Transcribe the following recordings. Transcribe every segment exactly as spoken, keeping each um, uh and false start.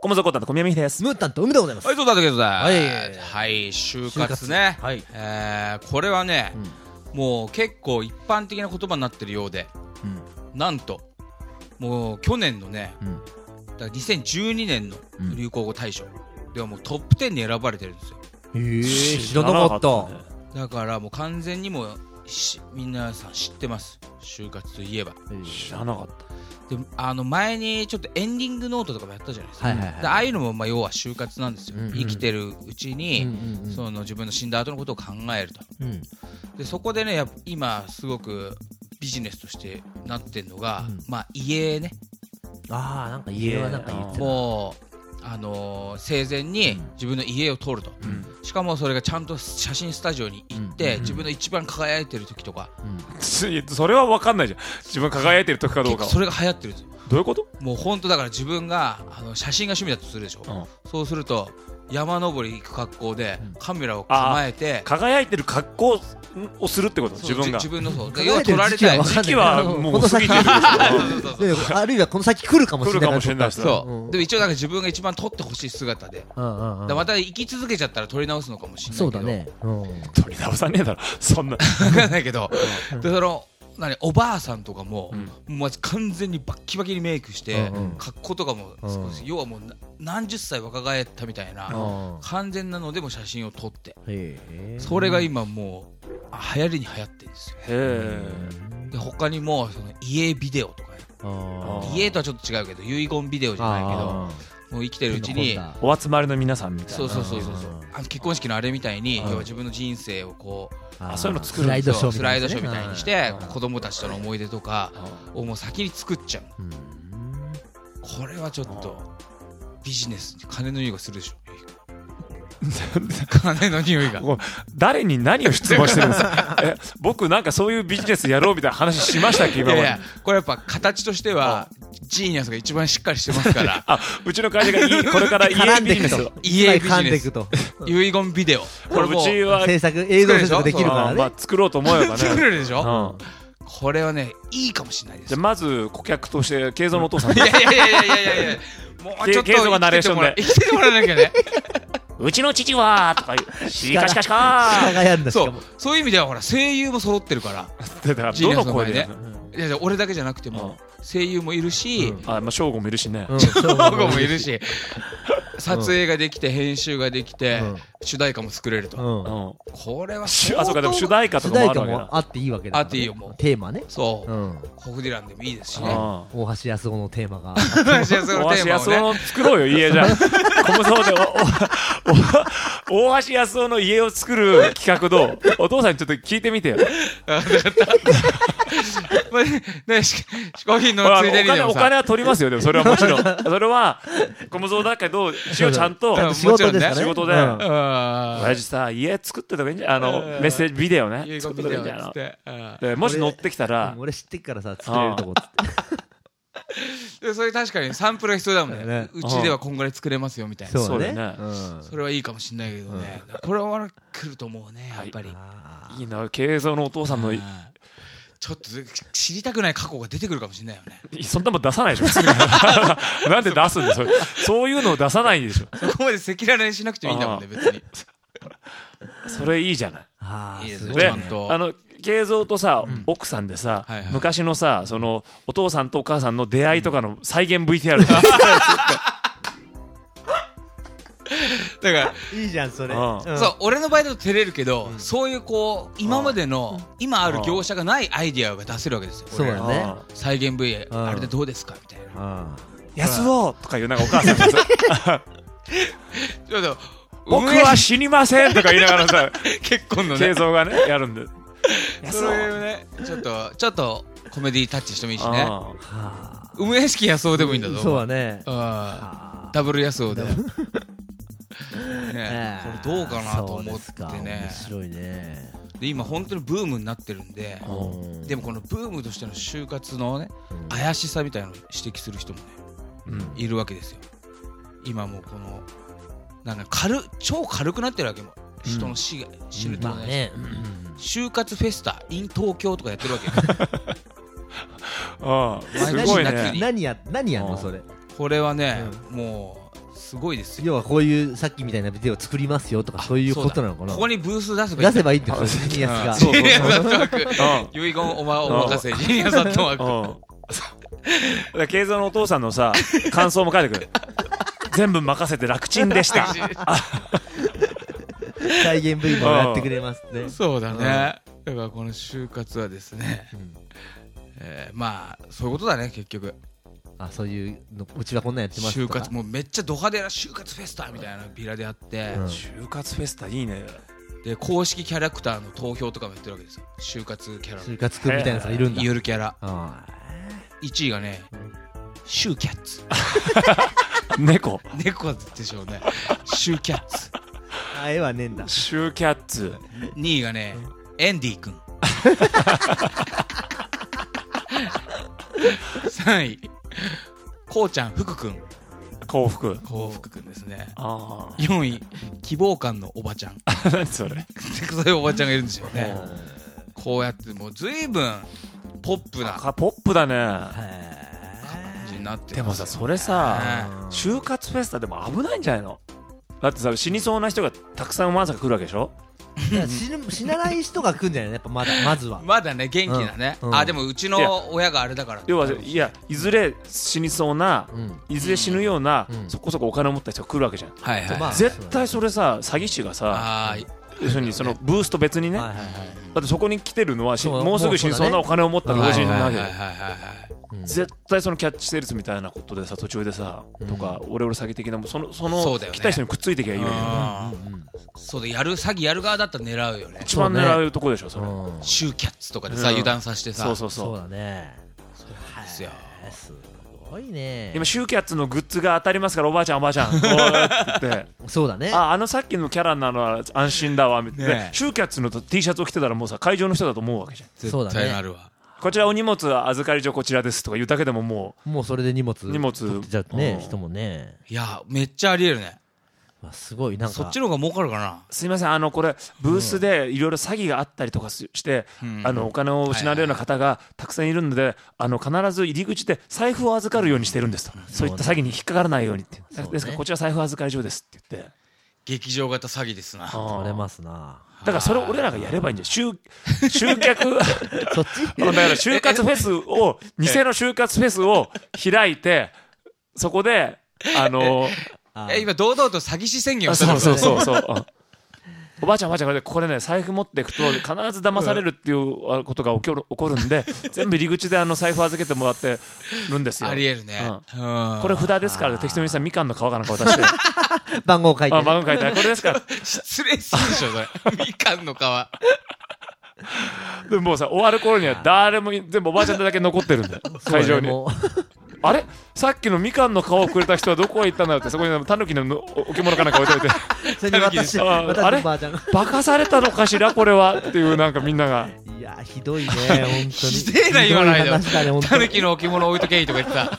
小室コタンと小宮美です。 ムータンと海でございます。 はい、そうだったけどさ、 はい、 はい、就活ね。 はい、 えー、これはね、うん、もう結構一般的な言葉になってるようで、うん、なんともう去年のね、うん、だからにせんじゅうにねんの流行語大賞、うん、ではもうトップじゅうに選ばれてるんですよ。 へー、知らなかった。 だからもう完全にもうみんなさん知ってます。就活といえば知らなかった。 であの前にちょっとエンディングノートとかもやったじゃないですか、はいはいはい、でああいうのもまあ要は就活なんですよ、うんうん、生きてるうちに、うんうん、その自分の死んだ後のことを考えると、うん、でそこでねやっぱ今すごくビジネスとしてなってるのが、うん、まあ家ね。 ああ、なんか家はなんか言ってた。 もうあのー、生前に自分の家を撮ると、うん、しかもそれがちゃんと写真スタジオに行って、うん、自分の一番輝いてる時とか、うん、 それは分かんないじゃん。自分輝いてる時かどうかは。 それが流行ってるんですよ。 どういうこと？ もう本当だから自分があの写真が趣味だとするでしょ、うん、そうすると山登り行く格好でカメラを構えて、 輝いてる格好をするってこと？自分が自分のそう要は撮られたい時期はもう過ぎてるあるいはこの先来るかもしれない。来るかもしれないそう、うん、でも一応なんか自分が一番撮ってほしい姿で、うんうんうん、また生き続けちゃったら撮り直すのかもしれないけど。 そうだね、うん、 撮り直さねえだろそんな分かんないけどでその何おばあさんとかも、うん、もう完全にバッキバキにメイクして、うんうん、格好とかも少し、うん、要はもう何十歳若返ったみたいな、うん、完全なのでも写真を撮って、それが今もう流行りに流行ってるんですよ。へで他にもその家ビデオとかね、家とはちょっと違うけど遺言ビデオじゃないけどもう生きてるうちにお集まりの皆さんみたいな。 そうそうそうそうあの結婚式のあれみたいに要は自分の人生をこうあそういうの作るスライドショースライドショーみたいにして子供たちとの思い出とかをもう先に作っちゃう。これはちょっとビジネス金の匂いがするでしょ金の匂いが誰に何を質問してるんですかえ僕なんかそういうビジネスやろうみたいな話しましたっけ今まで。いやいやこれやっぱ形としてはジーニアスが一番しっかりしてますからあうちの会社がこれから家ビジネス家ビジネス遺言ビデオこれうちは制作映像制作できるからね、 まあ、作ろうと思えばね作れるでしょ、うん、これはねいいかもしれないです。 じゃまず顧客として慶三のお父さんいやいやいやいやいやいやもうちょっと慶三がナレーションで生きててもらわなきゃねうちの父はとかシカシカシカそうそういう意味ではほら声優も揃ってるからだからどの声でいや俺だけじゃなくても声優もいるし、 うん、あまあ翔吾もいるしね翔吾もいるし撮影ができて編集ができて、うん、主題歌も作れると、うん、これは相当あそうかでも主題歌とかもあるわけだ。 あっていいわけだ、 ね、あっていいよもうテーマね。 そう、うん、コフディランでもいいですしね。 大橋康夫のテーマが大橋康夫のテーマをねの作ろうよ家じゃ小無双でおお大橋康夫の家を作る企画どうお父さんにちょっと聞いてみてよあ分かったね嗜好品のついでにでもさお金は取りますよ。でもそれはもちろんそれは小無双だけど一応ちゃんと仕事ですからね仕事で親父さ家作ってた方がいいんじゃんあのメッセージビデオね作ってた方がいいんじゃないのでもし乗ってきたら俺知ってっからさ作れるとこってでそれ確かにサンプルが必要だもんね。うちではこんぐらい作れますよみたいな。 そうねそれはいいかもしれないけどねこれは来ると思うねやっぱり。 いいな慶三のお父さんのちょっと知りたくない過去が出てくるかもしれないよね。 そんなもん出さないでしょなんで出すんですよそういうのを出さないでしょそこまで赤裸々にしなくてもいいんだもんね別にそれいいじゃない。 あいいですねちゃんとあの慶三とさ、うん、奥さんでさ、はいはい、昔のさそのお父さんとお母さんの出会いとかの再現 ブイティーアール だからいいじゃんそれ、 うんうん、そう俺の場合だと照れるけど、うん、そういうこう今までの、うん、今ある業者がないアイディアが出せるわけですよ。 そうだね再現 ブイ あれでどうですかみたいな安男とかいうなんかお母さんがさちょっと僕は死にませんとか言いながらさ結婚のね慶三がねやるんでそういうねちょっとちょっとコメディタッチしてもいいしね。梅屋敷安男でもいいんだぞ。 そうだねダブル安男でね、これどうかなと思ってね。 面白いね。 で今本当にブームになってるんで、でもこのブームとしての就活のね、うん、怪しさみたいなのを指摘する人もね、うん、いるわけですよ。今もうこのなんか軽超軽くなってるわけも、うん、人の死が死ぬとかね、うんまあねうん、就活フェスタ in 東京とかやってるわけああすごいね。 何や何やんのそれ。 これはね、うん、もうすごいですよ。 要はこういうさっきみたいなビデオ作りますよとかそういうことなのかな。 ここにブース出せばいい。 出せばいいんだよジーニアスが。 ジーニアスアットワーク遺言おまお任せジーニアスアットワーク。 だから慶三のお父さんのさ感想も書いてくる。全部任せて楽ちんでした。 再現 ブイ もやってくれますね。 そうだね。だからこの就活はですね、えー、まあそういうことだね結局。 あ、そういうのうちはこんなんやってます就活もうめっちゃド派手な就活フェスタみたいなビラであって、うん、 就活フェスタいいね。 で公式キャラクターの投票とかもやってるわけですよ。就活キャラ、 就活くんみたいなやつがいるんだ。 ゆるキャラ。いちいがね、シューキャッツ。 猫猫でしょうね。シューキャッツ。 あ、絵はねえんだ。 シューキャッツ。 にいがね、エンディ君。さんいこうちゃん福くん。 幸福幸福くんですね。 あよんい希望感のおばちゃん。 何それ。 そういうおばちゃんがいるんですよね。こうやってもう随分ポップなポップだね感じになってます。 でもさそれさ就活フェスタでも危ないんじゃないの。だってさ死にそうな人がたくさんまさか来るわけでしょ。 死ぬ死なない人が来るんじゃないのやっぱまだまずはまだね元気なね、うんうん、あでもうちの親があれだから要はいやいずれ死にそうな、うん、いずれ死ぬような、うん、そこそこお金を持った人が来るわけじゃん、 はいはい、 まあ、絶対それさ詐欺師がさ要するにそのブースと別にね、はいはいはい、だってそこに来てるのはもうすぐ死にそうなお金を持った老人なわけで絶対そのキャッチセールスみたいなことでさ途中でさ、うん、とかオレオレ詐欺的なそのその来た人にくっついてきゃいいよね。 そうでやる詐欺やる側だったら狙うよね。 一番狙うとこでしょそれ。 シューキャッツとかでさ、うん、油断させてさ。 そうそうそう。そうだね。 そうですよ。 すごいね。 今シューキャッツのグッズが当たりますからおばあちゃんおばあちゃんこうやってってそうだね。 ああのさっきのキャラなのは安心だわみたいな、ね、シューキャッツの T シャツを着てたらもうさ会場の人だと思うわけじゃん。 絶対なるわ。 こちらお荷物預かり所こちらですとか言うだけでももうもうそれで荷物荷物じゃね人もね。 いやめっちゃありえるね。 すごいなんかそっちの方が儲かるかな。 すいませんあのこれブースでいろいろ詐欺があったりとかして、うん、あのお金を失われるような方がたくさんいるのであの必ず入り口で財布を預かるようにしてるんですと、うん、そういった詐欺に引っかからないようにって、ね、ですからこちら財布預かり所ですって言って劇場型詐欺ですな。 取れますな。 だからそれを俺らがやればいいんじゃん。集集客そっちだから就活フェスを偽の就活フェスを開いてそこであのえ今堂々と詐欺師宣言をしたそうそうそうそうおばあちゃんおばあちゃんこれこれね財布持っていくと必ず騙されるっていうことが起こる起こるんで全部入り口であの財布預けてもらってるんですよ。 ありえるね、 うん、これ札ですから適当にさみかんの皮かなんか渡して番号書いて、ね、 あ番号書いてこれですから失礼するでしょそれみかんの皮でももうさ終わる頃には誰も全部おばあちゃんだけ残ってるんだよ会場にあれさっきのみかんの皮をくれた人はどこへ行ったんだろうってそこにタヌキの置物かなんか置いといてそれに私ああれバカされたのかしらこれはっていうなんかみんながいやひどいね本当にひでえな言わないでよタヌキの置物置いとけいいとか言ってた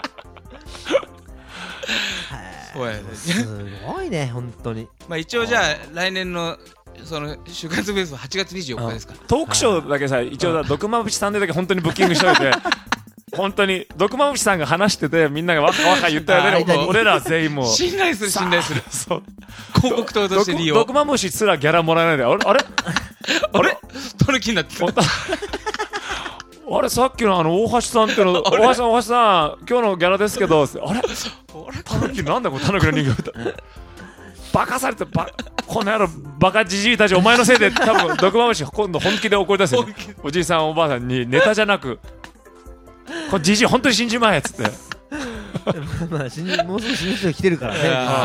そうやねすごいね本当に。 まあ一応じゃあ来年のその就活ベースははちがつにじゅうよっかですか。 トークショーだけさ一応毒まぶしさんでだけ本当にブッキングしといて本当に毒まぶしさんが話しててみんながわかわか言ったよね俺らは全員もう信頼する信頼するそう広告塔として利用毒まぶしすらギャラもらえないであれあれあれタヌキになってあれさっきのあの大橋さんっての大橋さん大橋さん今日のギャラですけどあれタヌキなんだこれタヌキの人形バカされてバこの野郎バカじじいたちお前のせいで多分毒まぶし今度本気で怒り出すよ、ね、おじいさんおばあさんにネタじゃなくこれじじい本当に死んじまえっつってまあ死にもうすぐ死ぬ人が来てるからね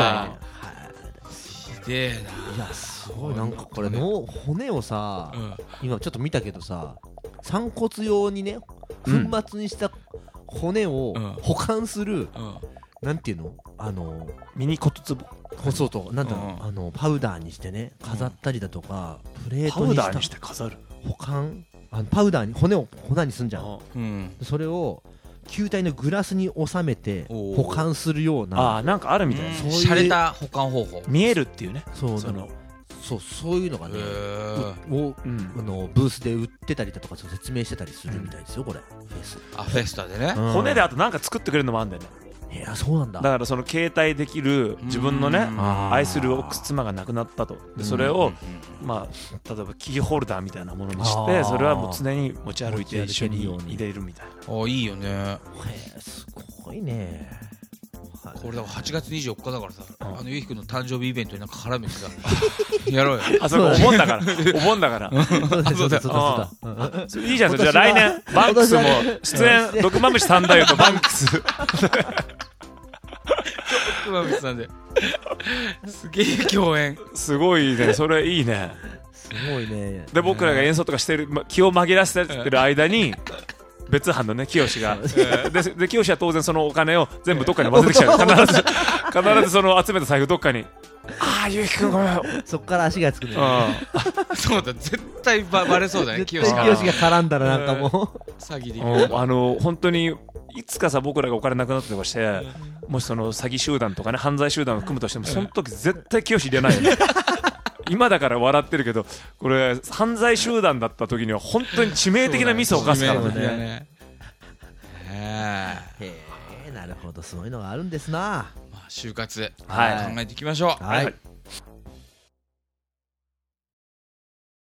ひでえないやすごいなんかこれの骨をさ、うん、今ちょっと見たけどさ散骨用にね粉末にした骨を保管する、うんうん、なんていうのあのミニ骨壺そうとなんだろう、うん、あのパウダーにしてね飾ったりだとか、うん、プレートにしたパウダーにして飾る保管あのパウダーに骨を粉にすんじゃん、うん、それを球体のグラスに収めて保管するようなあなんかあるみたいなそういう洒落た保管方法見えるっていうねそうそのそうそういうのがねを、うん、あのブースで売ってたりだとか説明してたりするみたいですよこれフェスあフェスタでね、 うん、骨であとなんか作ってくれるのもあるんだよねいやそうなんだ。 だからその携帯できる自分のね愛する奥妻が亡くなったと。でそれをまあ例えばキーホルダーみたいなものにしてそれはもう常に持ち歩いて一緒に入れるみたいな。 あいいよね。 へえすごいね。 これだからはちがつにじゅうよっかだからさ、あのゆうひくんの誕生日イベントになんか絡めてさやろうよ。 あそうお盆だからお盆だからそうだそうだいいじゃん。じゃあ来年バンクスも出演毒まむし三太夫とバンクス毒まむしさんですげえ共演。 すごいね。それいいね。 すごいね。 で僕らが演奏とかしてる気を紛らわせてる間に別班のね清がでで清は当然そのお金を全部どっかに忘れてきちゃう。必ず必ずその集めた財布どっかにああゆうきくんごめんそっから足がつくね。 そうだ絶対ババレそうだね。清が絡んだらなんかもう詐欺であの本当にいつかさ僕らがお金なくなったりとかしてもしその詐欺集団とかね犯罪集団を組むとしてもその時絶対清入れないよね。今だから笑ってるけどこれ犯罪集団だった時には本当に致命的なミスを犯すからね。 へえなるほどそういうのがあるんですな。 まあ就活考はいえていきましょう。 はい。